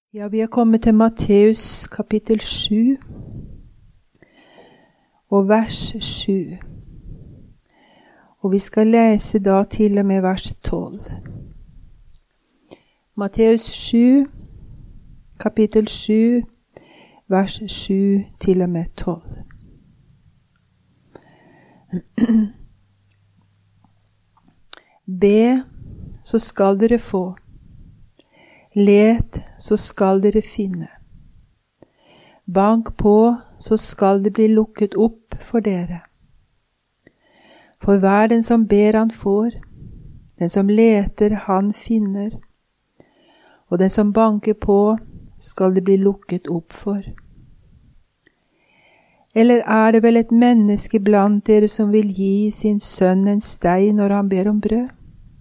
Ja, vi er kommet til Matteus kapittel 7 og vers 7. Og vi skal lese da til og med vers 12. Matteus 7, kapittel 7, vers 7 til og med 12. Be, så skal dere få. Let, så skal dere finne. Bank på, så skal det bli lukket opp for dere. For hver den som ber han får, den som leter han finner, og den som banker på skal det bli lukket opp for. Eller er det vel et menneske blant dere som vil gi sin sønn en stein når han ber om brød?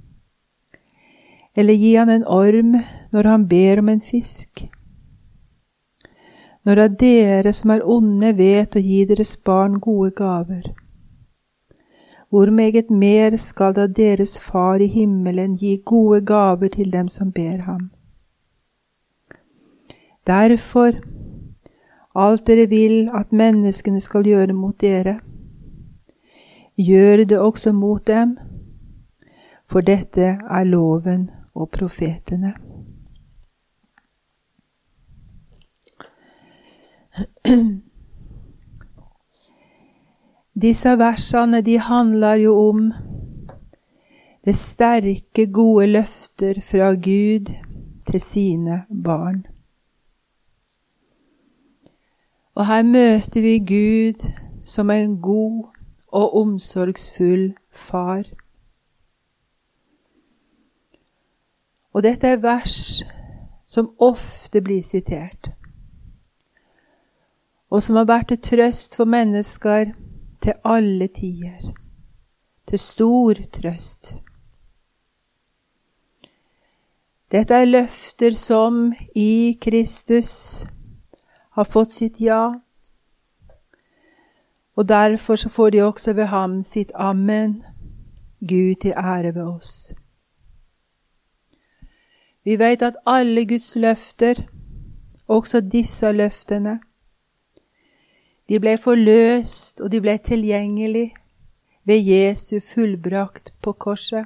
Eller gi han en orm når han ber om en fisk? Når da dere som er onde vet å gi deres barn gode gaver, hvor meget mer skal da deres far i himmelen gi gode gaver til dem som ber ham? Derfor, alt dere vil at menneskene skal gjøre mot dere, gjør det også mot dem, for dette er loven og profetene. Disse versene, de handler jo om det sterke, gode løfter fra Gud til sine barn. Og her møter vi Gud som en god og omsorgsfull far. Og dette er vers som ofte blir sitert, og som har vært til trøst for mennesker til alle tider, til stor trøst. Dette er løfter som i Kristus har fått sitt ja, og derfor så får de også ved ham sitt amen, Gud til ære ved oss. Vi vet at alle Guds løfter, også disse løftene, de ble forløst og de ble tilgjengelig ved Jesu fullbrakt på korset.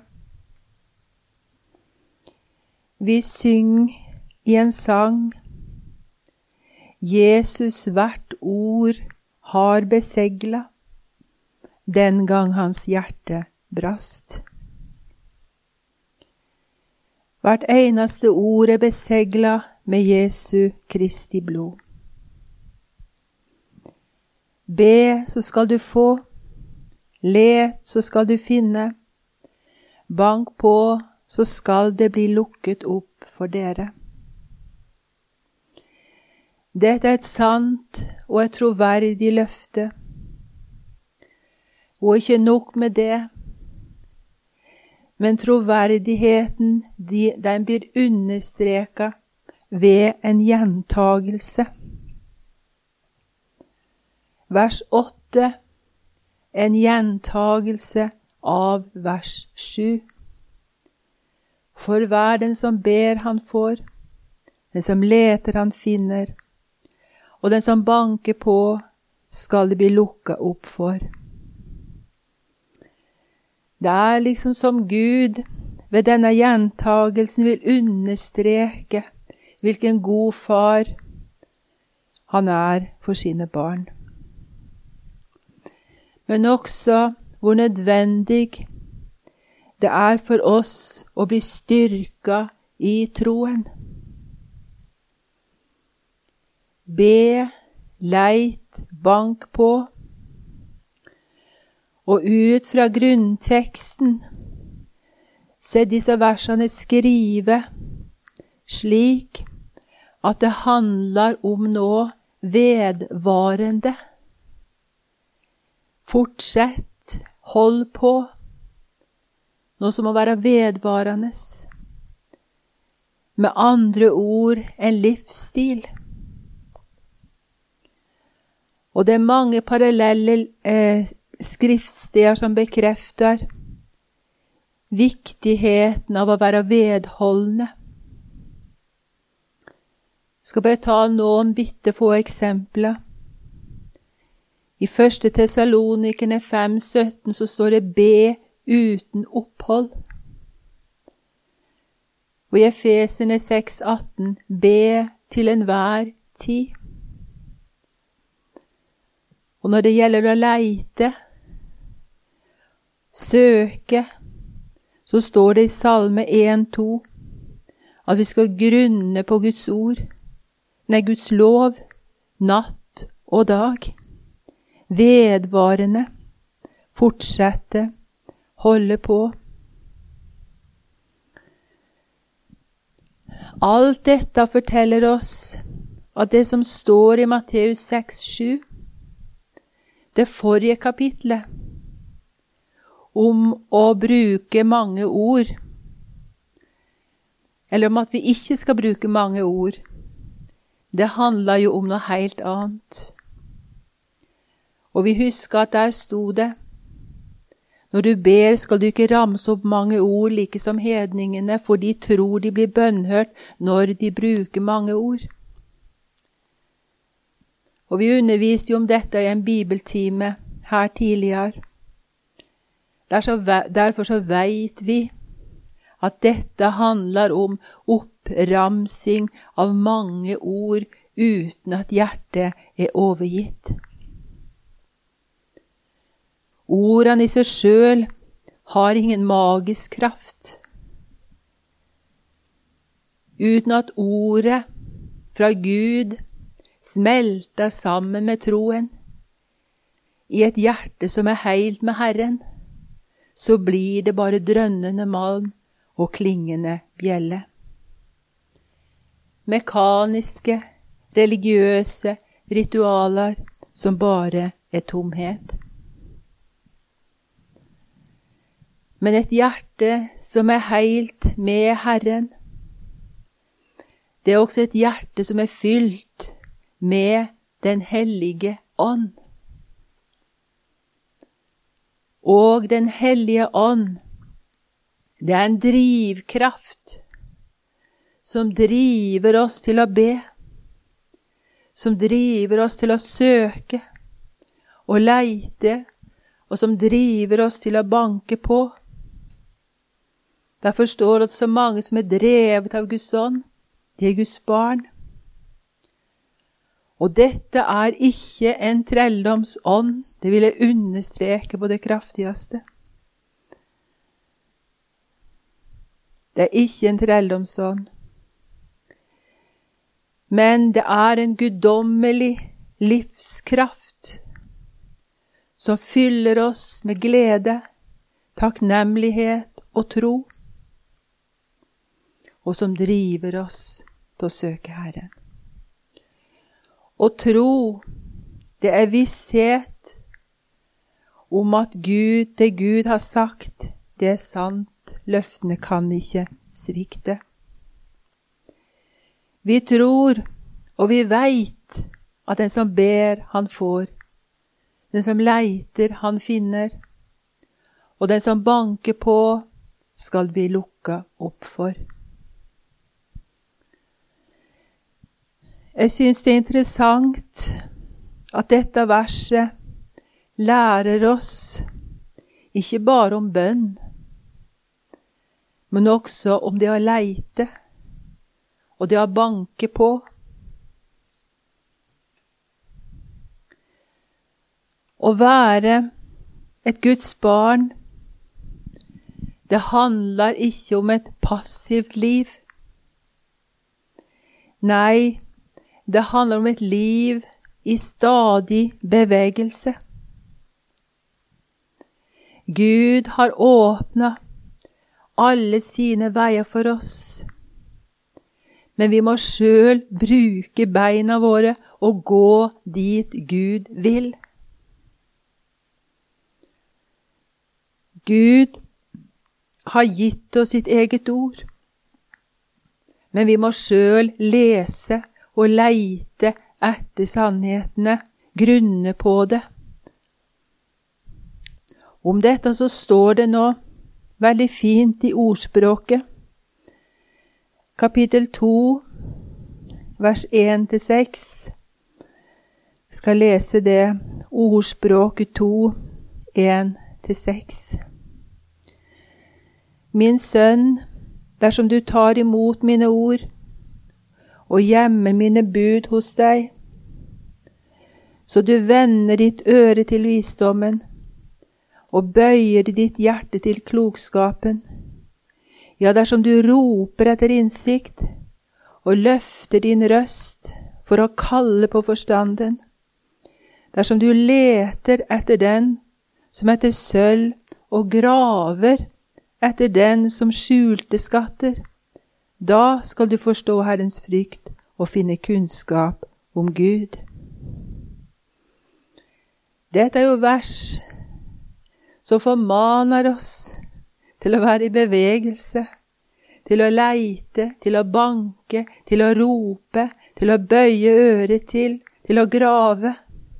Vi synger i en sang, Jesus hvert ord har beseglet, den gang hans hjerte brast. Hvert eneste ord er beseglet med Jesu Kristi blod. Be, så skal du få. Let, så skal du finne. Bank på, så skal det bli lukket opp for dere. Dette er et sant og et troverdig løfte. Og ikke nok med det, men troverdigheten, den blir understreket ved en gjentagelse. Vers 8, en gjentagelse av vers 7. For hver den som ber han får, den som leter han finner, og den som banker på skal det bli lukket opp for. Det er liksom som Gud ved denne gjentagelsen vil understreke hvilken god far han er for sine barn. Men også hvor nødvendig det er for oss å bli styrket i troen. Be, leit, bank på. Og ut fra grunnteksten se disse versene skrive slik at det handler om noe vedvarende. Fortsett, hold på, noe som må være vedvarende. Med andre ord, en livsstil. Og det er mange parallelle skriftsteder som bekrefter viktigheten av å være vedholdende. skal bare ta noen bitte få eksempler. I 1. Thessalonikerne 5:17 så står det be uten opphold. Og i Efeserne 6:18 be til enhver tid. Og når det gjelder å leite, søke, så står det i Salme 1:2 at vi skal grunne på Guds ord, Guds lov, natt og dag. Vedvarende, fortsette, holde på. Alt dette forteller oss at det som står i Matteus 6:7, det forrige kapitlet, om å bruke mange ord, eller om at vi ikke skal bruke mange ord, det handler jo om noe helt annet. Og vi husker at der stod det, når du ber skal du ikke ramse opp mange ord like som hedningene, for de tror de blir bønnhørt når de bruker mange ord. Og vi underviste jo om dette i en bibeltime her tidligere. Derfor så vet vi at dette handler om oppramsing av mange ord uten at hjertet er overgitt. Ordene i seg selv har ingen magisk kraft. Uten at ordet fra Gud smelter sammen med troen i et hjerte som er heilt med Herren, så blir det bare drønnende malm og klingende bjelle. Mekaniske, religiøse ritualer som bare er tomhet. Men et hjerte som er heilt med Herren, det er også et hjerte som er fylt med Den hellige ånd. Og Den hellige ånd, det er en drivkraft som driver oss til å be, som driver oss til å søke og leite, og som driver oss til å banke på. Derfor står det at så mange som er drevet av Guds ånd, de er Guds barn. Og dette er ikke en trelldomsånd, det vil jeg understreke på det kraftigste. Det er ikke en trelldomsånd, men det er en guddommelig livskraft som fyller oss med glede, takknemlighet og tro, og som driver oss til å søke Herren. Og tro, det er visshet om at det Gud har sagt, det er sant. Løftene kan ikke svikte. Vi tror, og vi vet, at den som ber, han får. Den som leiter, han finner. Og den som banker på, skal bli lukket opp for. Jeg synes det er interessant at dette verset lærer oss ikke bare om bønn, men også om det å leite og det å banke på. Å være et Guds barn, det handler ikke om et passivt liv. Nei, det handler om et liv i stadig bevegelse. Gud har åpnet alle sine veier for oss, men vi må selv bruke beina våre og gå dit Gud vil. Gud har gitt oss sitt eget ord, men vi må selv lese og leite etter sannhetene, grunne på det. Om dette så står det nå veldig fint i ordspråket, kapittel 2, vers 1-6. Jeg skal lese det, Ordspråk 2, 1-6. Min sønn, dersom du tar imot mine ord og gjemmer mine bud hos deg, så du vender ditt øre til visdommen og bøyer ditt hjerte til klokskapen, ja, dersom du roper etter innsikt og løfter din røst for å kalle på forstanden, dersom du leter etter den som etter sølv og graver etter den som skjulte skatter, da skal du forstå Herrens frykt og finne kunnskap om Gud. Dette er jo vers som formaner oss til å være i bevegelse, til å leite, til å banke, til å rope, til å bøye øret til å grave.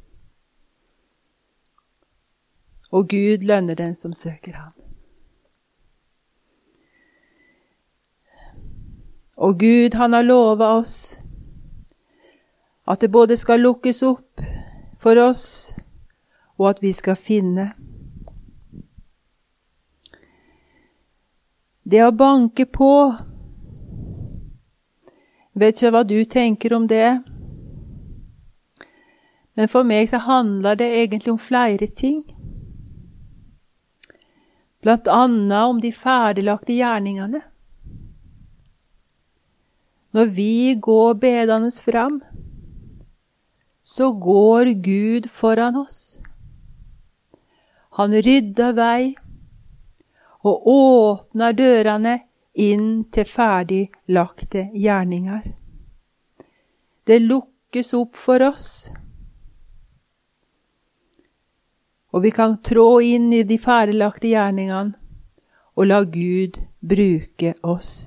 Og Gud lønner den som søker ham. Og Gud, han har lovet oss at det både skal lukkes opp for oss, og at vi skal finne. Det å banke på, vet ikke hva du tenker om det, men for meg så handler det egentlig om flere ting. Blant annet om de ferdiglagte gjerningene. Når vi går bedende fram, så går Gud foran oss. Han rydder vei og åpner dørene inn til ferdiglagte gjerninger. Det lukkes opp for oss. Og vi kan trå inn i de ferdiglagte gjerningene og la Gud bruke oss.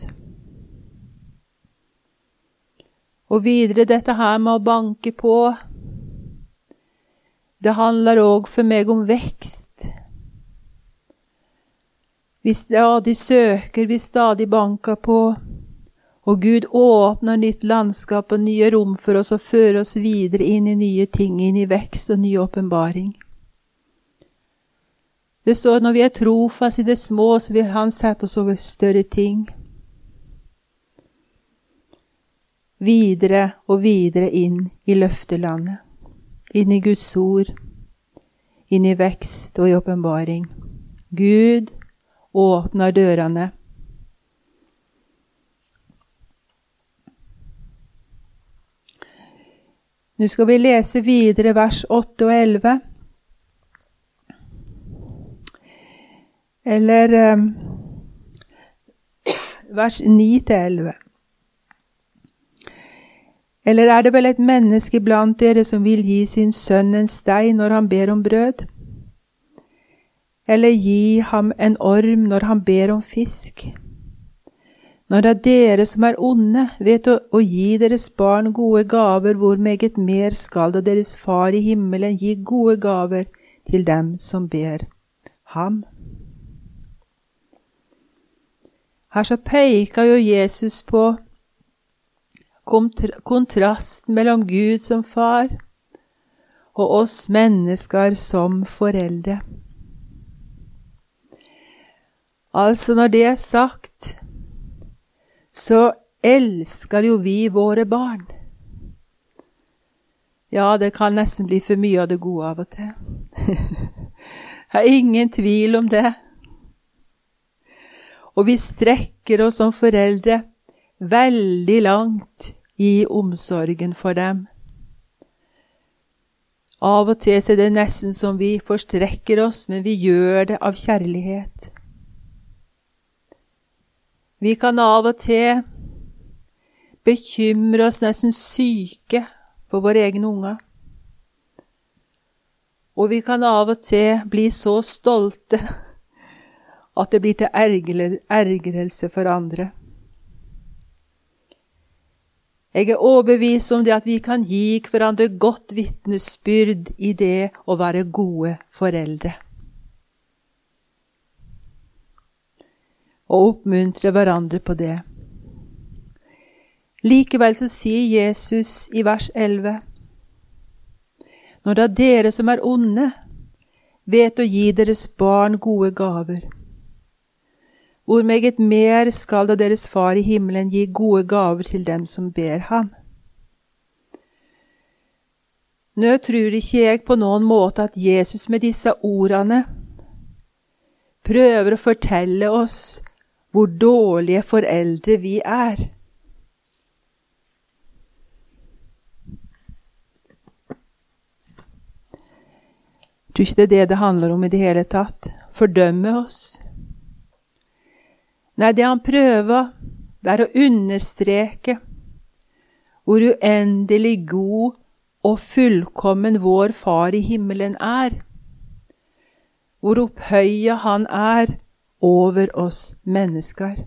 Og videre dette her med å banke på, det handler også for meg om vekst. Vi stadig søker, vi stadig banker på, og Gud åpner nytt landskap og nye rom for oss og fører oss videre inn i nye ting, inn i vekst og ny åpenbaring. Det står når vi er trofast i det små, så vil han sette oss over større ting. Videre og videre inn i løftelandet, inn i Guds ord, inn i vekst og i åpenbaring. Gud åpner dørene. Nå skal vi lese videre vers 8 og 11. Eller vers 9 til 11. Eller er det vel et menneske blant dere som vil gi sin sønn en stein når han ber om brød? Eller gi ham en orm når han ber om fisk? Når da dere som er onde vet å gi deres barn gode gaver, hvor meget mer skal da deres far i himmelen gi gode gaver til dem som ber ham? Her så peker jo Jesus på kontrasten mellom Gud som far og oss mennesker som foreldre. Altså når det er sagt, så elsker jo vi våre barn. Ja, det kan nesten bli for mye av det gode av og til. Jeg har ingen tvil om det. Og vi strekker oss som foreldre veldig langt i omsorgen for dem. Av og til er det nesten som vi forstrekker oss, men vi gjør det av kjærlighet. Vi kan av og til bekymre oss nesten syke for våre egne unger. Og vi kan av og til bli så stolte at det blir til ergrelse for andre. Jeg er overbevist om det at vi kan gi hverandre godt vitnesbyrd i det å være gode foreldre. Og oppmuntre hverandre på det. Likevel så sier Jesus i vers 11, når da dere som er onde, vet å gi deres barn gode gaver, hvor meget mer skal da deres far i himmelen gi gode gaver til dem som ber ham. Nå tror ikke jeg på noen måte at Jesus med disse ordene prøver å fortelle oss hvor dårlige foreldre vi er. Jeg tror ikke det er det handler om i det hele tatt. Fordømme oss. Nei, det han prøver, det er å understreke hvor uendelig god og fullkommen vår far i himmelen er. Hvor opphøyet han er over oss mennesker.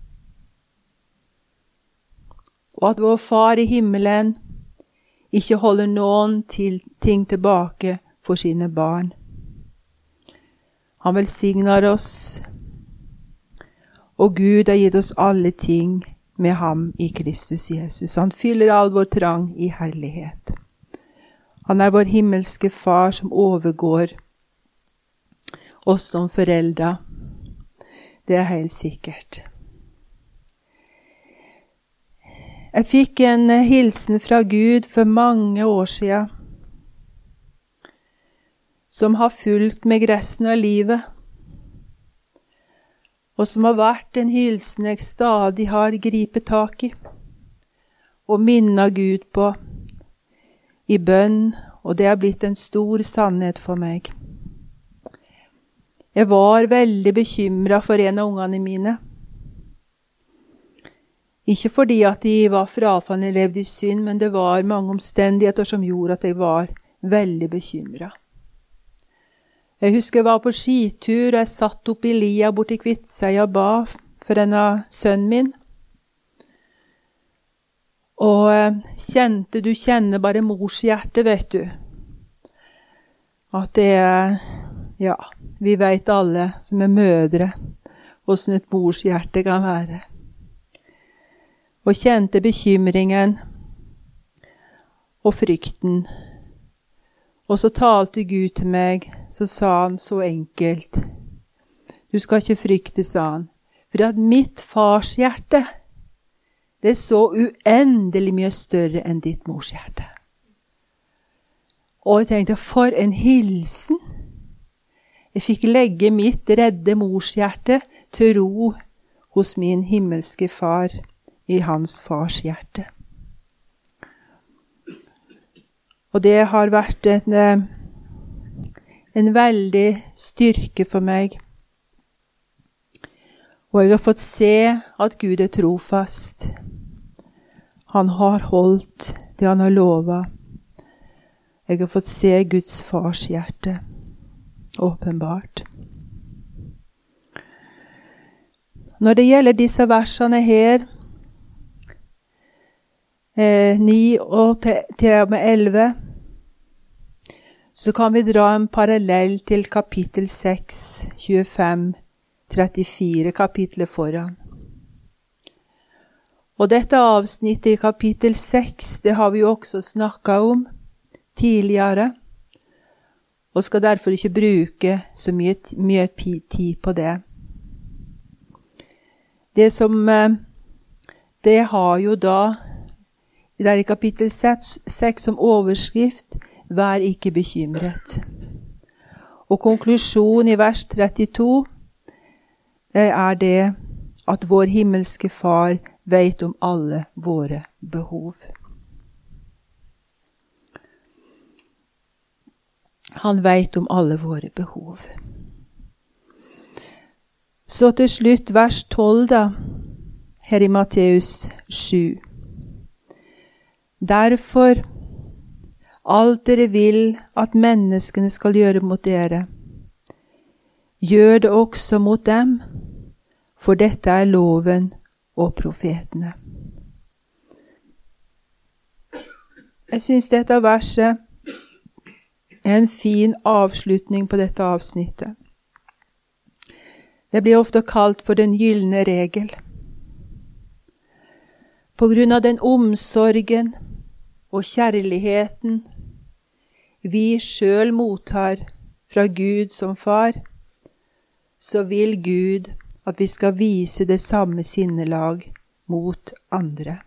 Og at vår far i himmelen ikke holder noen ting tilbake for sine barn. Han velsigner oss, og Gud har gitt oss alle ting med ham i Kristus Jesus. Han fyller all vår trang i herlighet. Han er vår himmelske far som overgår oss som foreldre. Det er helt sikkert. Jeg fikk en hilsen fra Gud for mange år siden, som har fulgt meg resten av livet, og som har vært en hilsen jeg stadig har gripet tak i, og minnet Gud på i bønn, og det har blitt en stor sannhet for meg. Jeg var veldig bekymret for en av ungene mine. Ikke fordi at de var frafalne eller levde i synd, men det var mange omstendigheter som gjorde at jeg var veldig bekymret. Jeg husker jeg var på skitur, og jeg satt opp i lia borti Kvitsøy og ba for en av sønnen min. Og du kjenner bare mors hjerte, vet du. At det er, ja, vi vet alle som er mødre, hvordan et mors hjerte kan være. Og kjente bekymringen og frykten. Og så talte Gud til meg, så sa han så enkelt, du skal ikke frykte, sa han, for at mitt fars hjerte, det er så uendelig mye større enn ditt mors hjerte. Og jeg tenkte, for en hilsen. Jeg fikk legge mitt redde mors hjerte til ro hos min himmelske far i hans fars hjerte. Og det har vært en veldig styrke for meg. Og jeg har fått se at Gud er trofast. Han har holdt det han har lovet. Jeg har fått se Guds fars hjerte, åpenbart. Når det gjelder disse versene her, 9 og til og med 11, så kan vi dra en parallell til kapittel 6, 25, 34, kapitlet foran. Og dette avsnittet i kapittel 6, det har vi jo også snakket om tidligere, og skal derfor ikke bruke så mye tid på det. Det har jo da, der i kapittel 6 som overskrift, vær ikke bekymret. Og konklusjon i vers 32, det er det at vår himmelske far vet om alle våre behov. Han vet om alle våre behov. Så til slutt vers 12 da, her i Matteus 7. Derfor, alt dere vil at menneskene skal gjøre mot dere, gjør det også mot dem, for dette er loven og profetene. Jeg synes dette verset er en fin avslutning på dette avsnittet. Det blir ofte kalt for den gyllene regel. På grunn av den omsorgen og kjærligheten vi selv mottar fra Gud som far, så vil Gud at vi skal vise det samme sinnelag mot andre.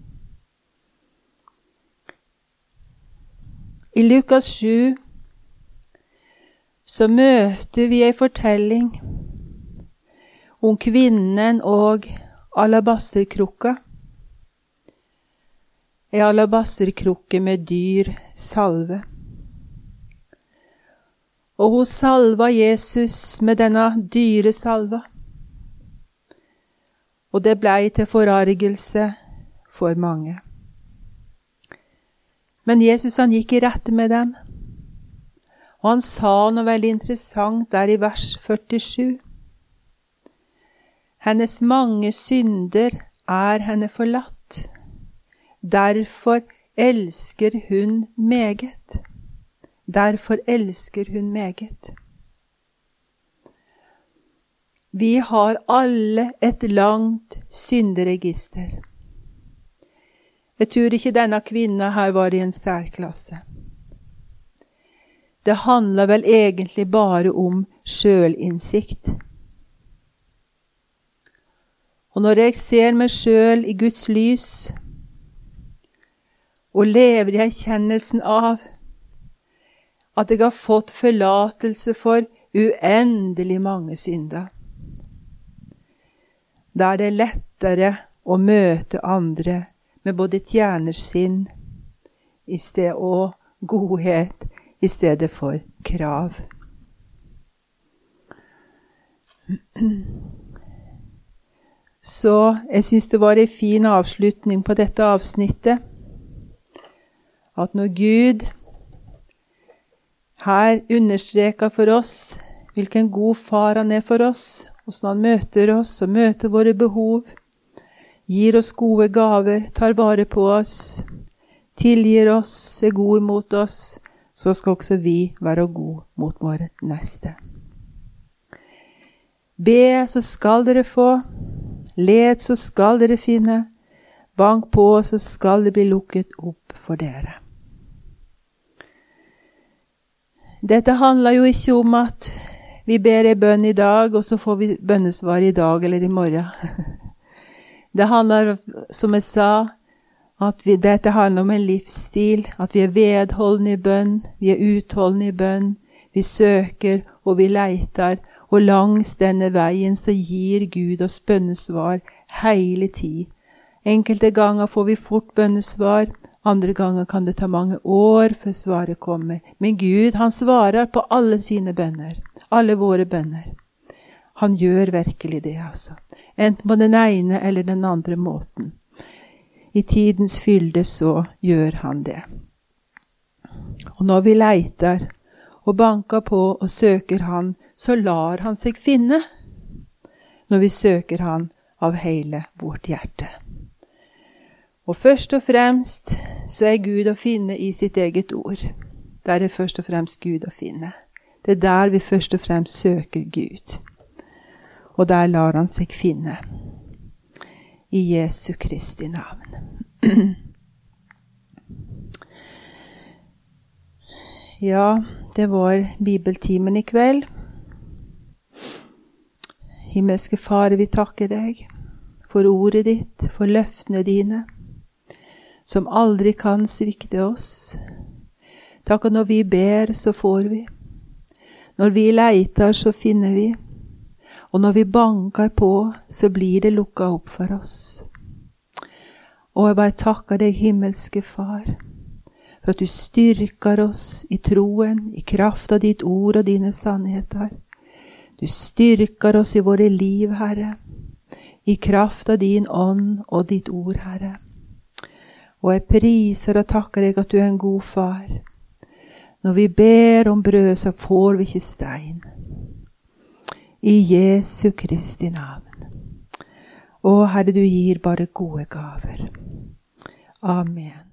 I Lukas 7 så møter vi en fortelling om kvinnen og alabasterkrukka. En alabasterkrukke med dyr salve. Og hun salva Jesus med denne dyre salva. Og det blei til forargelse for mange. Men Jesus han gikk i rette med dem. Og han sa noe veldig interessant der i vers 47. Hennes mange synder er henne forlatt. Derfor elsker hun meget. Derfor elsker hun meget. Vi har alle et langt synderegister. Jeg tror ikke denne kvinnen her var i en særklasse. Det handler vel egentlig bare om sjølinnsikt. Og når jeg ser meg selv i Guds lys, og lever i erkjennelsen av at jeg har fått forlatelse for uendelig mange synder, da er det lettere å møte andre med både tjenersinn og godhet i stedet for krav. Så jeg synes det var en fin avslutning på dette avsnittet, at når Gud her understreker for oss hvilken god far han er for oss, hvordan han møter oss og møter våre behov, gir oss gode gaver, tar vare på oss, tilgir oss, er god mot oss, så skal også vi være gode mot våre neste. Be, så skal dere få. Let, så skal dere finne. Bank på, så skal det bli lukket opp for dere. Dette handler jo ikke om at vi ber en bønn i dag, og så får vi bønnesvar i dag eller i morgen. Det handler, som jeg sa, at dette handler om en livsstil, at vi er vedholdende i bønn, vi er utholdende i bønn, vi søker og vi leiter, og langs denne veien så gir Gud oss bønnesvar hele tid. Enkelte ganger får vi fort bønnesvar, andre ganger kan det ta mange år før svaret kommer. Men Gud, han svarer på alle sine bønner, alle våre bønner. Han gjør virkelig det, altså. Enten på den ene eller den andre måten. I tidens fylde så gjør han det. Og når vi leiter og banker på og søker han, så lar han seg finne. Når vi søker han av hele vårt hjerte. Og først og fremst så er Gud å finne i sitt eget ord. Der er først og fremst Gud å finne. Det er der vi først og fremst søker Gud. Og der lar han seg finne. I Jesu Kristi navn. Ja, det var bibeltimen i kveld. Himmelske Far, vi takker deg for ordet ditt, for løftene dine, som aldri kan svikte oss. Takk at når vi ber, så får vi. Når vi leiter, så finner vi. Og når vi banker på, så blir det lukket opp for oss. Og jeg bare takker deg, himmelske Far, for at du styrker oss i troen, i kraft av ditt ord og dine sannheter. Du styrker oss i våre liv, Herre, i kraft av din ånd og ditt ord, Herre. Og jeg priser og takker deg at du er en god far. Når vi ber om brød, så får vi ikke stein. I Jesu Kristi navn. Å, Herre, du gir bare gode gaver. Amen.